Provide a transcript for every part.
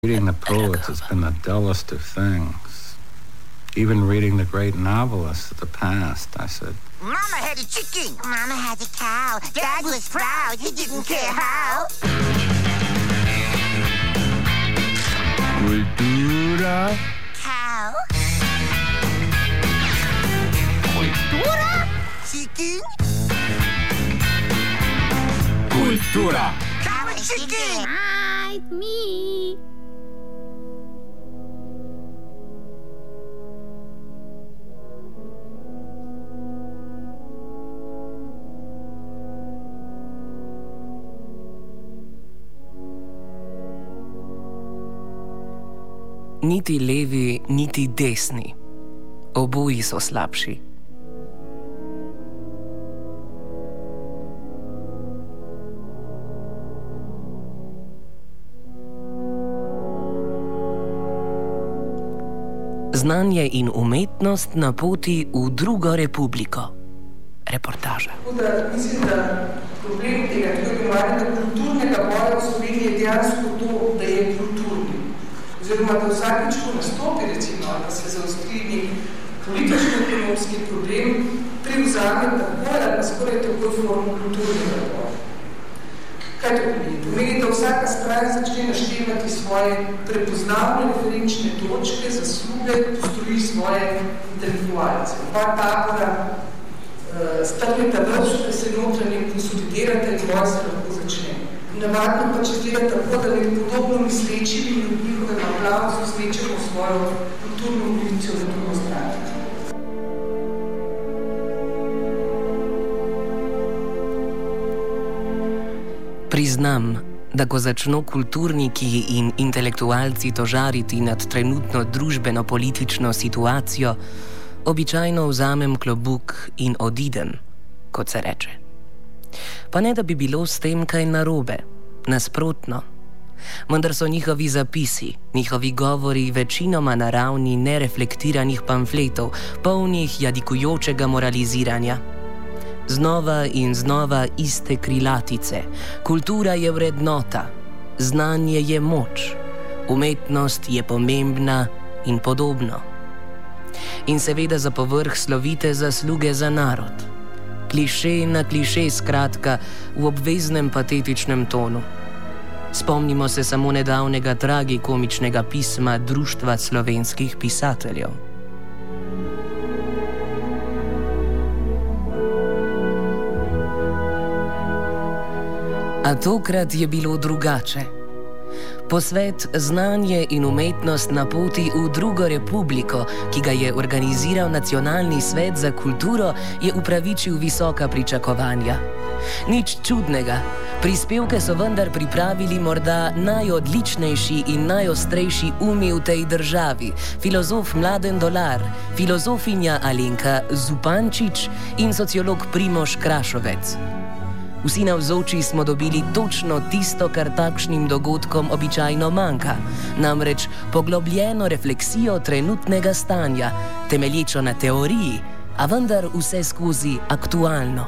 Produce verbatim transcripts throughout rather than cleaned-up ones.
Reading the poets has been the dullest of things. Even reading the great novelists of the past, I said. Mama had a chicken. Mama had a cow. Dad was proud. He didn't care how. Kultura. Cow. Kultura. Chicken. Kultura. Cow and chicken. Hide me. Niti levi, niti desni. Oboji so slabši. Znanje in umetnost na poti v drugo republiko. Reportaža. Da, mislim, da problem tega, tako imenovanega kulturnega boja v Sloveniji je dejansko to, da je kulturni. Oziroma, da vsakič, ko nastopi, recimo, da se zaostri nek politično-ekonomski problem, privzame tako ali skoraj tako formu kulturnega boja. Kaj to pomeni? Pomeni, da vsaka stran začne naštevati svoje prepoznavne referenčne točke, zasluge, postroji svoje intelektualce. Oba tabora uh, strneta vrš, da se notranje konsolidirate in boj se lahko začne. Navadno pa če zgleda tako, da med podobno mislečimi in njihovem aplauzu slečemo svojo kulturno ambicijo za drugo stran. Priznam, da ko začno kulturniki in intelektualci tožariti nad trenutno družbeno-politično situacijo, običajno vzamem klobuk in odidem, kot se reče. Pa ne, da bi bilo s tem kaj narobe, nasprotno. Vendar so njihovi zapisi, njihovi govori večinoma na ravni nereflektiranih pamfletov, polnih jadikujočega moraliziranja. Znova in znova iste krilatice. Kultura je vrednota, znanje je moč, umetnost je pomembna in podobno. In seveda za povrh slovite zasluge za narod. Kliše na kliše, skratka, v obveznem patetičnem tonu. Spomnimo se samo nedavnega tragikomičnega pisma Društva slovenskih pisateljev. A tokrat je bilo drugače. Posvet Znanje in umetnost na poti v drugo republiko, ki ga je organiziral Nacionalni svet za kulturo, je upravičil visoka pričakovanja. Nič čudnega, prispevke so vendar pripravili morda najodličnejši in najostrejši umi v tej državi, filozof Mladen Dolar, filozofinja Alenka Zupančič in sociolog Primož Krašovec. Vsi navzoči smo dobili točno tisto, kar takšnim dogodkom običajno manjka, namreč poglobljeno refleksijo trenutnega stanja, temelječo na teoriji, a vendar vse skozi aktualno.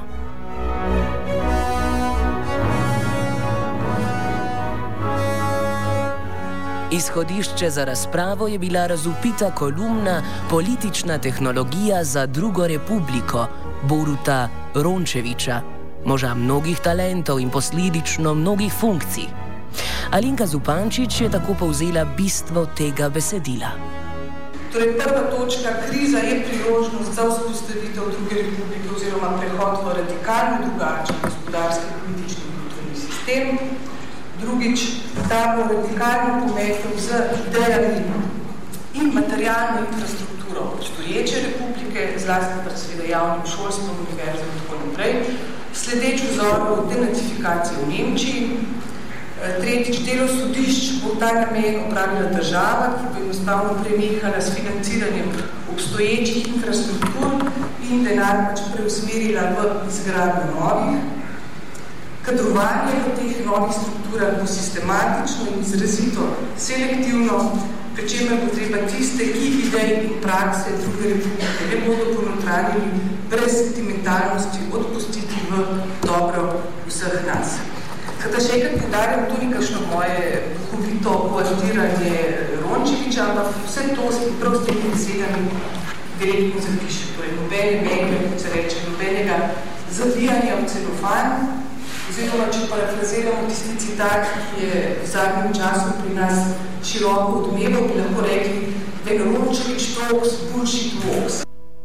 Izhodišče za razpravo je bila razvpita kolumna Politična tehnologija za drugo republiko Boruta Rončeviča, moža mnogih talentov in posledično mnogih funkcij. Alenka Zupančič je tako povzela bistvo tega besedila. Torej, prva točka, kriza je priložnost za vzpostavitev druge republike oziroma prehod v radikalno drugačen gospodarski, politični in kulturni sistem. Drugič, ta bo radikalno pometel z idejami in materialno infrastrukturo obstoječe republike, zlasti pa seveda javnim šolstvom, univerzom in tako naprej. Sledeč vzoru denacifikacije v Nemčiji. Tretjič, delo sodišč bo v ta namen opravila država, ki bo enostavno prenehala s financiranjem obstoječih infrastruktur in denar pač preusmerila v izgradnjo novih. Kadrovanje v teh novih strukturah bo sistematično in izrazito selektivno, pri čemer bo treba tiste, ki idej in prakse druge republike ne bodo ponotranili brez sentimentalnosti odpustiti v dobro vseh nas. Skratka, še enkrat poudarjam, to ni kakšno moje duhovito koartiranje Rončevića, ampak vse to se prav s temi besedami direktno zapiše. Torej, nobene menge, kot se reče, nobenega zavijanja v celofan, oziroma, če parafraziramo tisti citat, ki je v zadnjem času pri nas široko odmeval, bi lahko rekli, da je Rončević talks, bullshit walks.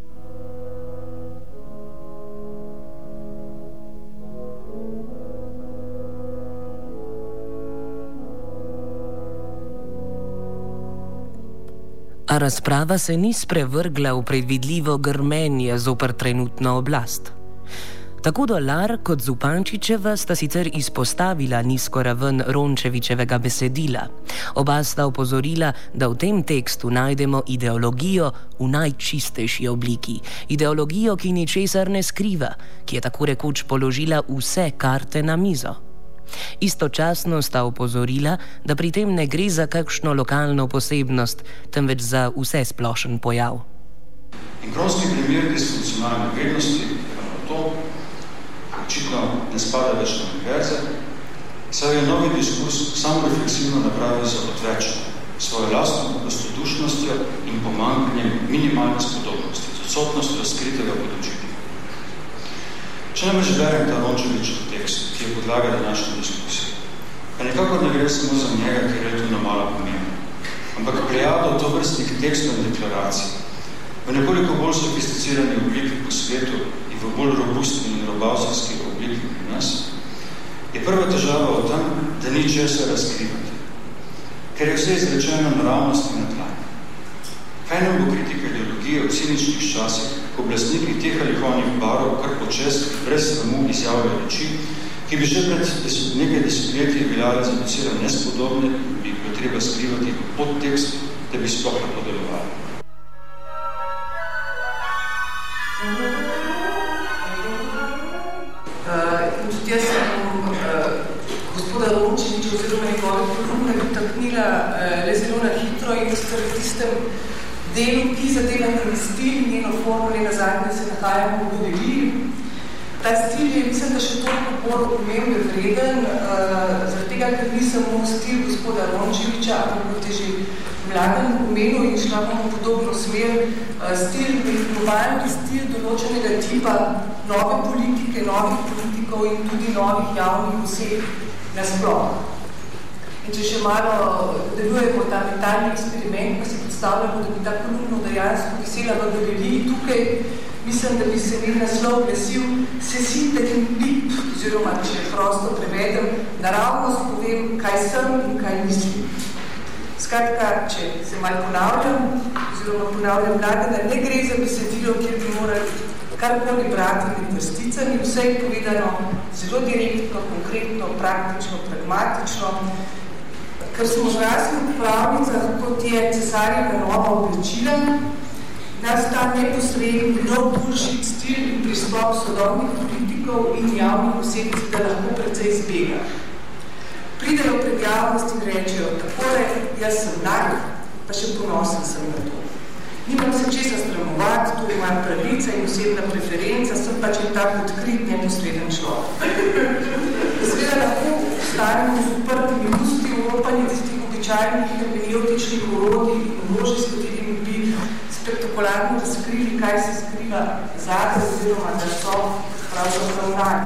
A razprava se ni sprevrgla v predvidljivo grmenje zoper trenutno oblast. Tako Dolar kot Zupančičeva sta sicer izpostavila nizko raven Rončevićevega besedila. Oba sta opozorila, da v tem tekstu najdemo ideologijo v najčistejši obliki. Ideologijo, ki ničesar ne skriva, ki je tako rekoč položila vse karte na mizo. Istočasno sta opozorila, da pri tem ne gre za kakšno lokalno posebnost, temveč za vse splošen pojav. In kronski primer disfunkcionalne vednosti je to, očitno ne spada več na univerze, saj je novi diskurs samorefleksivno napravil za odvečno, svojo lastno prostodušnostjo in pomanjkanjem minimalne spodobnosti, z odsotnostjo skritega podočitja. Če namreč berem ta Rončevićev tekst, ki je podlaga današnje diskusije, pa nekako ne gre samo za njega, ki je relativno malo pomembno, ampak plejado tovrstnih tekstov in deklaracij, v nekoliko bolj sofisticirani obliki po svetu in v bolj robustni in robavzijski obliki pri nas, je prva težava v tem, da ni česa razkrivati, ker je vse izrečeno naravnost in natlanje. Kaj nam bo kritika ideologije v ciničnih časih, ko oblastniki teh ali onih barov kar počes brez sramu izjavljajo reči, ki bi že pred deset, nekaj desetletij veljale za docela nespodobne, bi bilo treba skrivati v podtekst, da bi sploh lahko delovali. Uh, in tudi jaz sem uh, gospoda Rončevića oziroma njegove kolumne dotaknila uh, le zelo na hitro in v tistem delu, ki zadeva njen stil, njeno formo, njena zadnje se nahajamo v galeriji. Ta stil je, mislim, da še toliko bolj pomembno vreden, uh, zaradi tega, ker ni samo stil gospoda Rončevića, ampak kot je že mladen pomenil in šla bomo podobno smer, uh, stil, globalni stil določenega tipa nove politike, novih politikov in tudi novih javnih oseb nasploh. In če še malo delujemo ta mentalni eksperiment, pa si predstavljamo, da bi ta kolumno dejansko visela v galeriji tukaj, mislim, da bi se mi naslov glasil Sesitekin pip, oziroma, če prosto prevedem, naravnost povem, kaj sem in kaj mislim. Skratka, če se malo ponavljam, oziroma ponavljam mladena, ne gre za besedilo, kjer bi morali karkoli brati med vrsticami, vse je povedano zelo direktno, konkretno, praktično, pragmatično, ker smo zrasli v pravnicah, kot je cesarjeva nova oblečila, nas ta neposredni, no bullshit stil in pristop sodobnih politikov in javnih oseb, da lahko precej zbega. Pridejo pred javnost in rečejo, takole, jaz sem naj, pa še ponosen sem na to. Nimam se česa sramovati, to je moja pravica in osebna preferenca, sem pač en tak odkrit, neposreden človek. Seveda lahko ostanemo z uprtimi usti, uropanje tistih običajnih hermenevtičnih orodij in možji, s katerimi bi spektakularno razkrili, kaj se skriva zate, oziroma da so pravzaprav naj.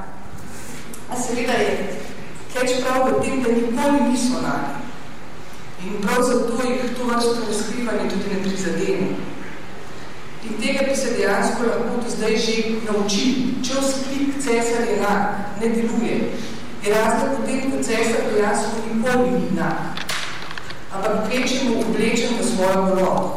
A seveda je keč prav v tem, da nikoli niso naj. In prav zato jih to vrsto razkrivanje tudi ne prizadene. In tega bi se dejansko lahko do zdaj že naučili. Če sklik cesar je nak, ne deluje, je razlog v tem, da cesar dejansko nikoli ni nak, ampak kvečemu oblečen v svojo goloto.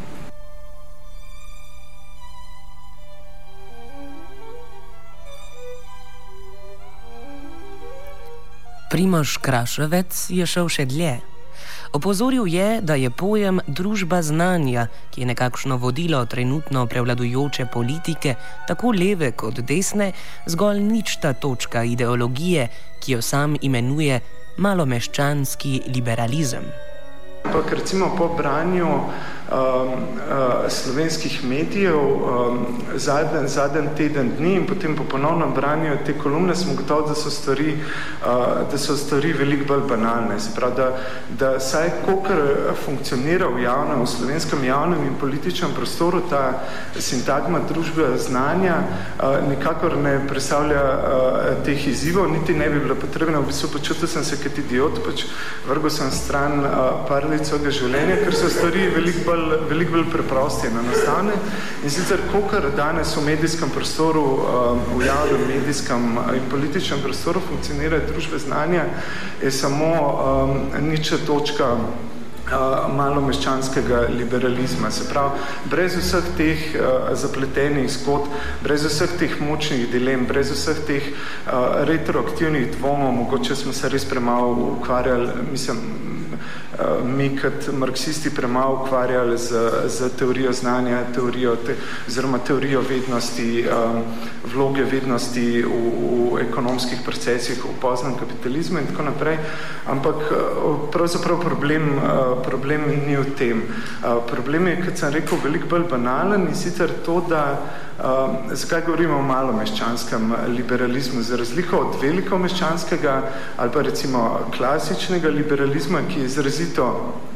Primož Kraševec je šel še dlje. Opozoril je, da je pojem družba znanja, ki je nekakšno vodilo trenutno prevladujoče politike, tako leve kot desne, zgolj ničta točka ideologije, ki jo sam imenuje malomeščanski liberalizem. Ampak recimo po branju uh, slovenskih medijev um, zadnji, zadnji teden dni in potem po ponovnem branju te kolumne smo gotovi, da so stvari, uh, da so stvari veliko bolj banalne. Se pravi, da, da saj kolikor funkcionira v javnem, v slovenskem javnem in političnem prostoru ta sintagma družbe znanja uh, nikakor ne predstavlja uh, teh izzivov, niti ne bi bila potrebna. V bistvu počutil sem se kot idiot, pač vrgel sem stran uh, par let svojega življenja, ker so stvari veliko bolj, veliko bolj preprosti in enostavne. In sicer, kolikor danes v medijskem prostoru, uh, v javnem medijskem in političnem prostoru funkcionira družbe znanja, je samo um, niča točka Uh, malomeščanskega liberalizma. Se pravi, brez vseh teh uh, zapletenih zgodb, brez vseh teh močnih dilem, brez vseh teh uh, retroaktivnih dvomov, mogoče smo se res premalo ukvarjali, mislim, uh, mi kot marksisti premalo ukvarjali z, z teorijo znanja, teorijo te, oziroma teorijo vednosti, um, vloge vednosti v, v ekonomskih procesih, v poznem kapitalizmu in tako naprej, ampak uh, pravzaprav problem uh, problem ni v tem. Uh, problem je, kot sem rekel, veliko bolj banalen in sicer to, da uh, zakaj govorimo o malomeščanskem liberalizmu, za razliko od velikomeščanskega ali pa recimo klasičnega liberalizma, ki je izrazito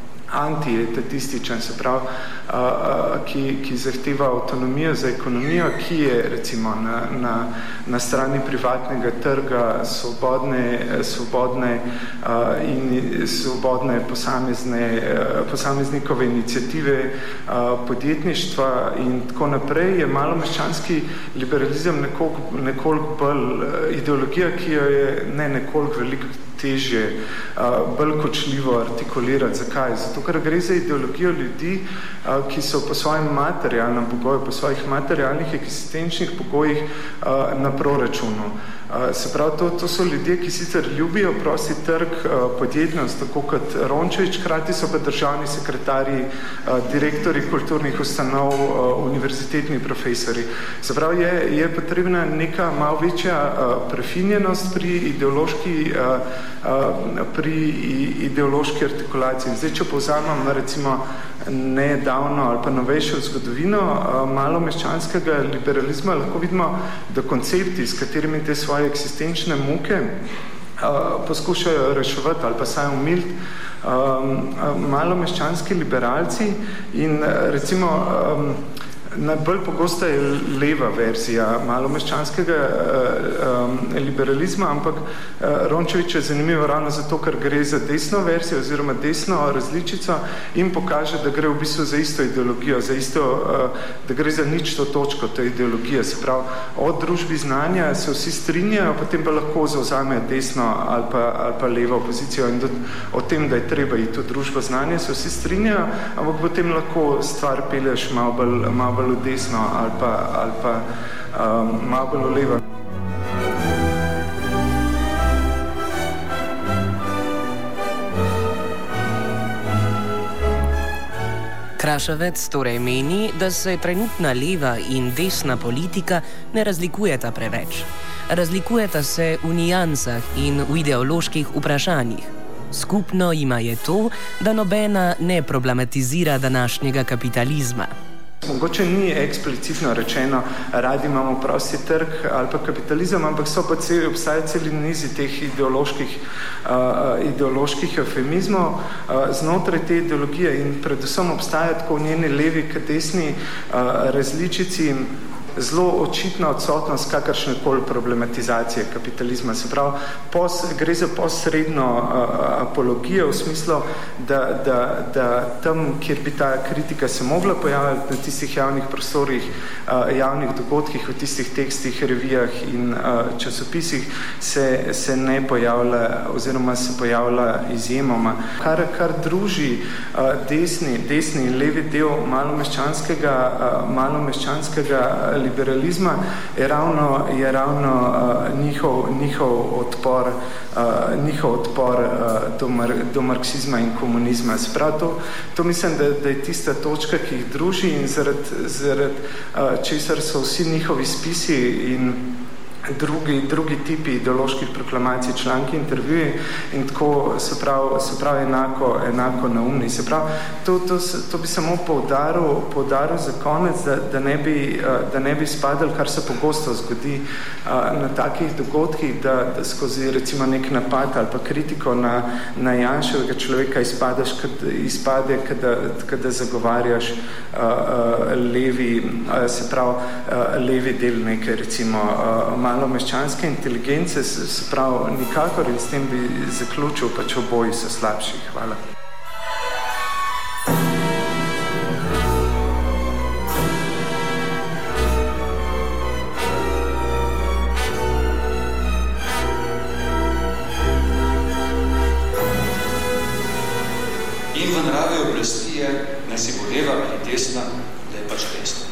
antietatističen, se pravi, uh, uh, ki, ki zahteva avtonomijo za ekonomijo, ki je recimo na, na, na strani privatnega trga, svobodne, svobodne uh, in svobodne posamezne, uh, posameznikove iniciative, uh, podjetništva in tako naprej, je malomeščanski liberalizem nekoliko, nekoliko bolj uh, ideologija, ki jo je ne nekoliko veliko težje, uh, bolj kočljivo artikulirati. Zakaj? Zato, ker gre za ideologijo ljudi, uh, ki so po svojem materialnem pogoju, po svojih materialnih eksistenčnih pogojih uh, na proračunu. Uh, se pravi, to, to so ljudje, ki sicer ljubijo prosti trg, uh, podjetnost, tako kot Rončević, krati so pa državni sekretarji, uh, direktori kulturnih ustanov, uh, univerzitetni profesori. Se pravi, je, je potrebna neka malo večja uh, prefinjenost pri ideološki uh, pri ideološki artikulaciji. Zdaj, če povzamem recimo nedavno ali pa novejšo zgodovino malomeščanskega liberalizma, lahko vidimo, da koncepti, s katerimi te svoje eksistenčne muke poskušajo reševati ali pa saj umiliti malomeščanski liberalci in recimo najbolj pogosta je leva verzija malomeščanskega um, liberalizma, ampak uh, Rončević je zanimivo ravno zato, ker gre za desno verzijo oziroma desno različico in pokaže, da gre v bistvu za isto ideologijo, za isto, uh, da gre za ničto točko te ideologije. Se pravi, od družbi znanja se vsi strinjajo, potem pa lahko zavzamejo desno ali pa, ali pa levo pozicijo in do, o tem, da je treba iti v družbo znanja, se vsi strinjajo, ampak potem lahko stvar pelješ malo bolj, malo bolj v desno ali pa, ali pa um, malo bolj v levo. Kraševec torej meni, da se trenutna leva in desna politika ne razlikujeta preveč. Razlikujeta se v nijansah in v ideoloških vprašanjih. Skupno jima je to, da nobena ne problematizira današnjega kapitalizma. Mogoče ni eksplicitno rečeno, radi imamo prosti trg ali pa kapitalizem, ampak so pa cel, obstaja celi nizi teh ideoloških, uh, ideoloških eufemizmov uh, znotraj te ideologije in predvsem obstaja tako v njeni levi kot desni uh, različici zelo očitna odsotnost kakršnekoli problematizacije kapitalizma. Se pravi, pos, gre za posredno uh, apologijo v smislu, da, da, da tam, kjer bi ta kritika se mogla pojavljati na tistih javnih prostorih, uh, javnih dogodkih, v tistih tekstih, revijah in uh, časopisih, se, se ne pojavlja oziroma se pojavlja izjemoma. Kar, kar druži uh, desni, desni in levi del malomeščanskega, uh, malomeščanskega liberalizma je ravno, je ravno uh, njihov, njihov odpor, uh, njihov odpor uh, do, mar, do marksizma in komunizma. Sprav to, to mislim, da, da je tista točka, ki jih druži in zaradi, zaradi uh, česar so vsi njihovi spisi in drugi, drugi tipi ideoloških proklamacij, članki, intervjuji in tako so prav, so prav enako, enako naumni. Se prav, to, to, to bi samo poudaril, poudaril za konec, da, da, ne bi, da ne bi spadali, kar se pogosto zgodi na takih dogodkih, da, da skozi recimo nek napad ali pa kritiko na, na Janševega človeka izpadeš, kad, izpade, kada, kada zagovarjaš uh, uh, levi, uh, se prav, uh, levi del neke recimo uh, malo meščanske inteligence, se prav nikakor, in s tem bi zaključil, pač oboji so slabši. Hvala. In v naravi oblasti je, naj si bo leva ali desna, da je pač desna.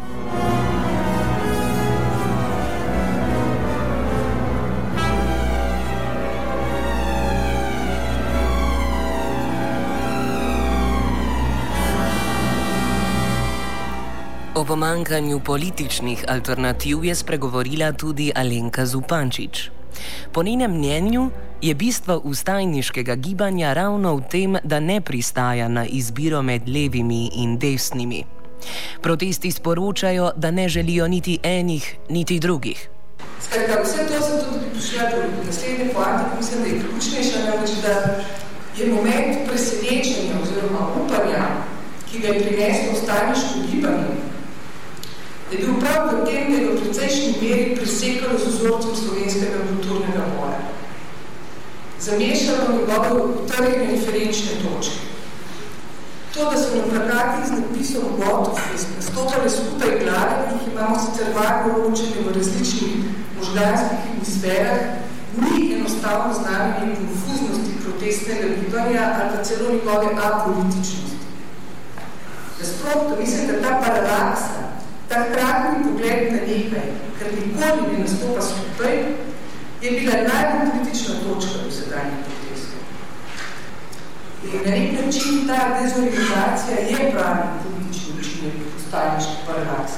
O pomanjkanju političnih alternativ je spregovorila tudi Alenka Zupančič. Po njenem mnenju je bistvo vstajniškega gibanja ravno v tem, da ne pristaja na izbiro med levimi in desnimi. Protesti sporočajo, da ne želijo niti enih, niti drugih. Skratka, vse to sem tudi prišla po naslednje poanti, ki mislim, da je ključnejša, namreč, da je moment presenečenja oziroma upanja, ki ga je prineslo vstajniško gibanje, je bil prav v tem, da je v precejšnji meri presekalo z vzorcem slovenskega kulturnega boja. Zamešalo njegove utrjene referenčne točke. To, da so na plakatih z napisom Gotov nastopale skupaj glave, ki jih imamo sicer varno ločene v različnih možganskih hemisferah, ni enostavno znamenje konfuznosti protestnega gibanja ali pa celo njegove apolitičnosti. Nasprotno, mislim, da ta paradoksa, ta hkratni pogled na nekaj, kar nikoli ne nastopa skupaj, je bila najbolj kritična točka v sedanjih protestov. In na nek način ta dezorientacija je pravi politični učinek vstajniške paradokse.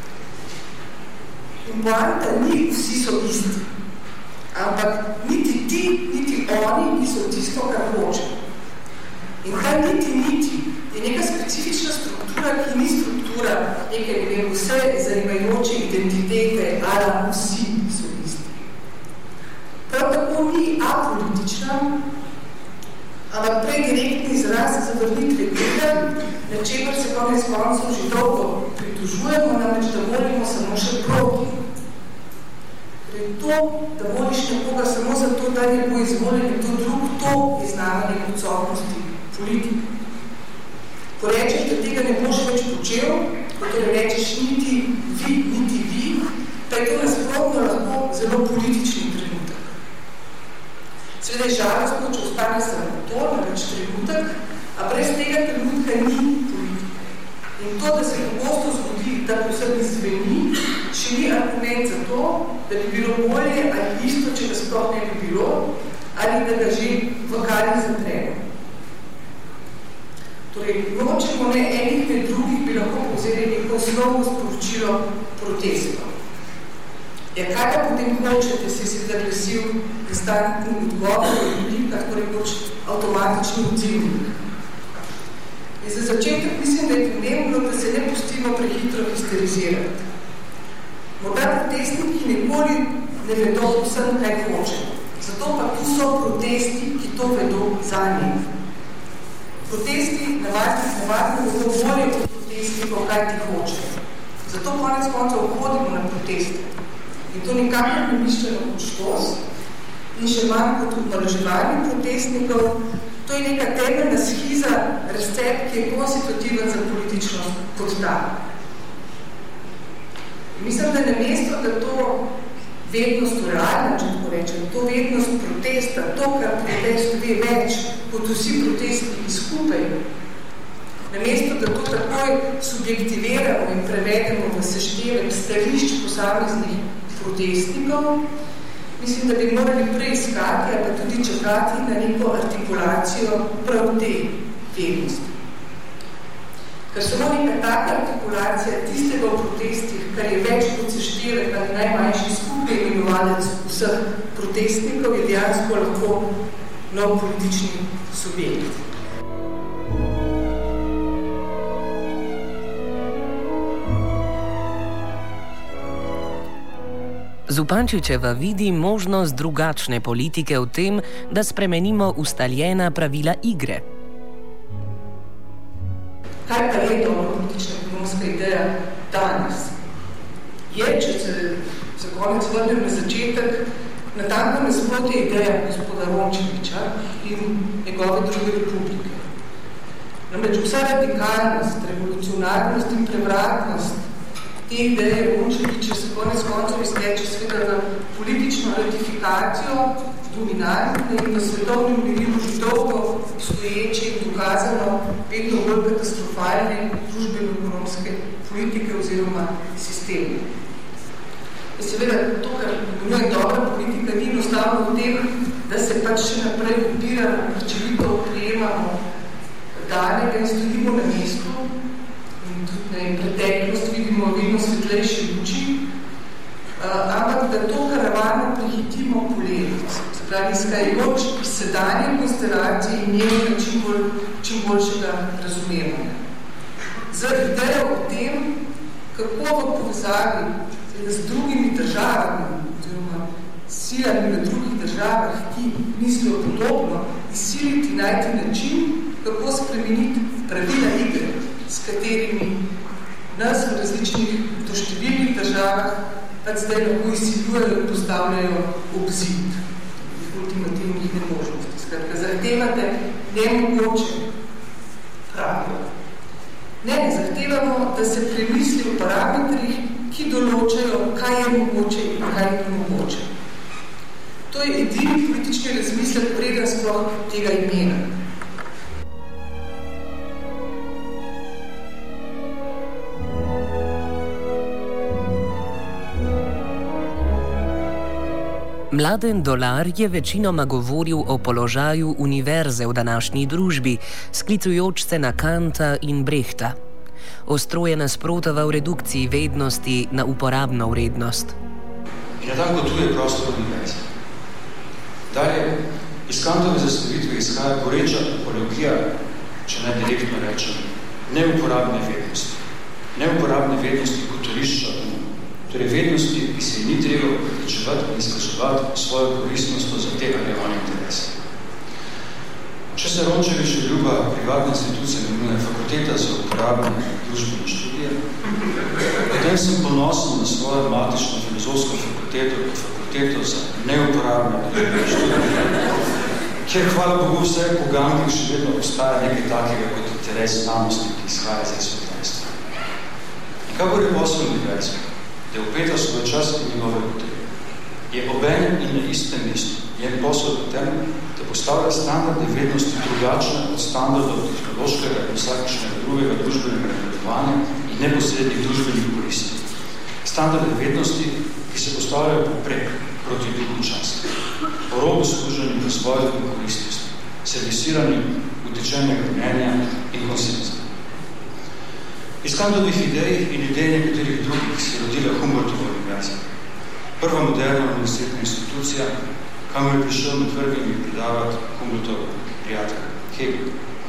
In poanta ni vsi so isti, ampak niti ti, niti oni niso tisto, kar hoče. In kaj niti niti je neka specifična struktura, ki ni struktura neke, ne vem, vse zanimajoče identitete, ali vsi so isti. Prav tako ni apolitična, ampak prej direktni izraz zavrnitve tega, na čemer se konec koncev že dolgo pritožujemo, namreč da volimo samo še proti. Torej to, da voliš nekoga samo zato, da ne bo izvoljen to drug, to je znamenje odsotnosti politik. Ko rečeš, da tega ne boš več počel, ko torej rečeš niti vi, niti vi, pa je to nasprotno lahko zelo politični trenutek. Seveda je žalostno, če ostane samo to, namreč trenutek, a brez tega trenutka ni politika. In to, da se pogosto zgodi, da posebno zveni, še ni argument za to, da bi bilo bolje ali isto, če ga sploh ne bi bilo, ali da ga že v kari zatremo. Torej, nočemo ne enih, ne drugih bi lahko povzeli neko osnovno sporočilo protestov. Ja, kaj pa potem hočete, si si zaglasil instantni odgovor in tako rekoč avtomatični odzivnik? In za začetek mislim, da je pomembno, da se ne pustimo prehitro histerizirati. Morda protestniki nikoli ne vedo vsem, kaj hočemo. Zato pa tu so protesti, ki to vedo za njih. Protesti navadnih navadnih zelo bolje kot protestnikov, kaj ti hočejo. Zato konec koncev hodimo na proteste. In to nikakor ne mišljeno kot štos in še manj kot obvaloževanje protestnikov. To je neka temeljna schiza, recept, ki je konstitutiven za političnost kot ta. Mislim, da na mesto, da to vednost uradna, če tako rečem, to vednost protesta, to, kar protest ve več kot vsi protestniki skupaj, namesto, da to takoj subjektiviramo in prevedemo v seštevek stališč posameznih protestnikov, mislim, da bi morali preiskati, ali pa tudi čakati na neko artikulacijo prav te vednosti. Ker samo neka taka artikulacija tistega v protestih, kar je več kot seštevek ali najmanjši skupaj, skupaj imenovalec vseh protestnikov je dejansko lahko nov politični subjekt. Zupančičeva vidi možnost drugačne politike v tem, da spremenimo ustaljena pravila igre. Kaj pa je dobra politična ekonomska ideja danes? Je, če se za konec vrnem na začetek, natanko nasprotje ideja gospoda Rončevića in njegove druge republike. Namreč vsa radikalnost, revolucionarnost in prevratnost te ideje Rončevića se konec koncev izteče sveda na politično ratifikacijo dominantne in na svetovnem merilu že dolgo stoječe in dokazano vedno bolj katastrofalne družbeno-ekonomske politike oziroma sisteme. In seveda to, kar imenuje dobra politika, ni enostavno v tem, da se pač še naprej upiramo, krčevito prijemamo danega in stojimo na mestu in tudi na preteklost vidimo vedno svetlejše luči, uh, ampak da to karavano prihitimo po letu, se pravi izkajajoč iz sedanje konstelacije in njenega čim, bolj, čim boljšega razumevanja. Z idejo o tem, kako v povezavi z drugimi državami, oziroma silami v drugih državah, ki mislijo podobno, izsiliti najti način, kako spremeniti pravila igre, s katerimi nas v različnih doštevilnih državah pač zdaj lahko izsiljujejo in postavljajo obzid ultimativnih nemožnosti. Skratka, zahtevate nemogoče pravijo. Ne, zahtevamo, da se premisli o parametrih, ki določajo, kaj je mogoče in kaj ni mogoče. To je edini politični razmislek preden sploh tega imena. Mladen Dolar je večinoma govoril o položaju univerze v današnji družbi, sklicujoč se na Kanta in Brehta. Ostro je nasprotoval redukciji vednosti na uporabno vrednost. In natanko tu je prostor univerze. Dalje, iz Kantove zastavitve izhaja goreča apologija, če naj direktno rečem, neuporabne vednosti. Neuporabne vednosti kot torišča umu. Torej vednosti, ki se ji ni treba pripričevati in izkaževati svojo koristnostjo za te ali one interese. Če se Rončević ljuba privatna institucija imenuje Fakulteta za uporabne družbene študije, potem sem ponosen na svojo matično filozofsko fakulteto kot fakulteto za neuporabne družbene študije, kjer hvala Bogu vse pogankih še vedno postaja nekaj takega kot interes znanosti, ki izhaja za izsvetljenstvo. In kako je posel univerze, da je upeta svoj čas in njegove potrebe, je obenem in na istem mestu. Njen posel v tem, da postavlja standarde vednosti drugačne od standardov tehnološkega in vsakršnega drugega družbenega napredovanja in neposrednih družbenih koristi. Standarde vednosti, ki se postavljajo poprek proti duhu časa, po robu služenju razvoju in koristnosti, servisiranju utečenega mnenja in konsenza. Iz Kantovih idej in idej nekaterih drugih se rodila Humboldtova univerza, prva moderna univerzitetna institucija, kamor je prišel med prvimi predavati Humboldtov prijatelj Hegel.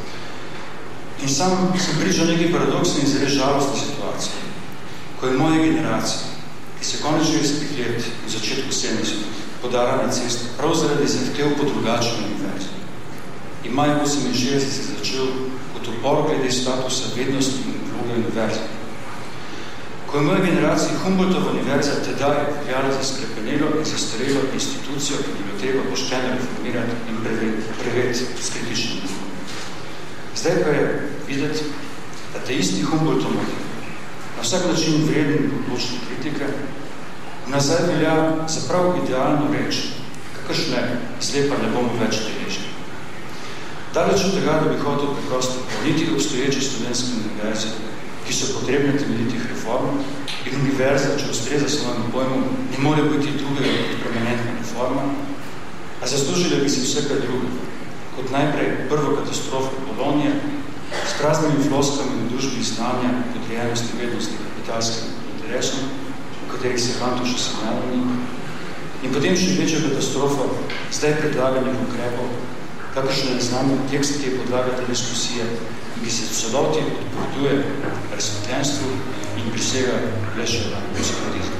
In sam sem pričal nekaj paradoksne in zelo žalostne situacije, ko je moja generacija, ki se konec šestdesetih let v začetku sedemdesetih podala na cesto prav zaradi zahtev po drugačni univerzi. In maj oseminšestdeset se začel kot upor glede statusa vednosti in vloge univerze. Ko je moja generacija Humboldtova univerza tedaj veljala za skrepenelo in zastarelo institucijo, ki bilo treba pošteno reformirati in preveti s kritičnim duhom. Zdaj pa je videti, da te isti Humboldtov model, na vsak način vreden odločne kritike, nazaj velja za prav idealno reč, kakršne slepa ne bomo več deležni. Daleč od tega, da bi hotel preprosto niti obstoječe slovenske univerze, ki so potrebne temeljitih reform, in univerza, če ustreza svojim pojmom, ne more biti drugega kot permanentna reforma, a zaslužila bi si vse kaj drugega, kot najprej prvo katastrofo Bolonije, s praznimi floskami in družbi znanja, podrejenosti vednosti kapitalskim interesom, v katerih se Kantu še sanjavni, In potem še večja katastrofa zdaj predlaganih ukrepov, kakršne znamo tekst, ki je podlaga te diskusije, ki se v celoti odpoveduje razsvetljenstvu in prisega le še na psihotizmu.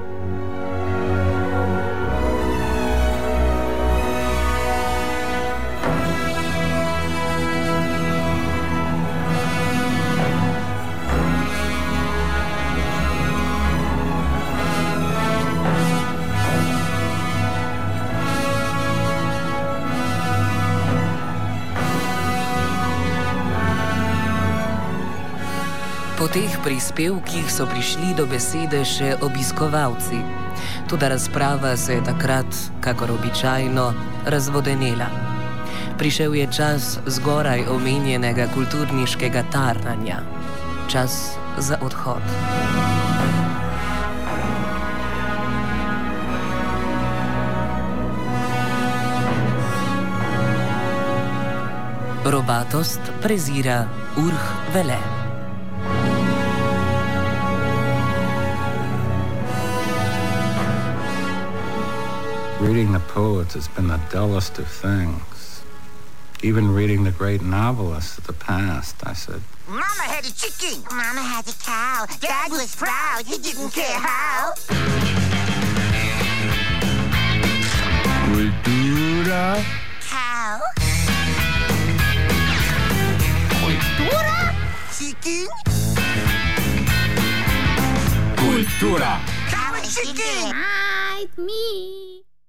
Po teh prispevkih so prišli do besede še obiskovalci. Toda razprava se je takrat, kakor običajno, razvodenela. Prišel je čas zgoraj omenjenega kulturniškega tarnanja. Čas za odhod. Robatost prezira Urh Vele. Reading the poets has been the dullest of things. Even reading the great novelists of the past, I said. Mama had a chicken. Mama had a cow. Dad was proud. He didn't care how. Kultura. Cow. Kultura. Chicken. Kultura. Cow and chicken. Hide me.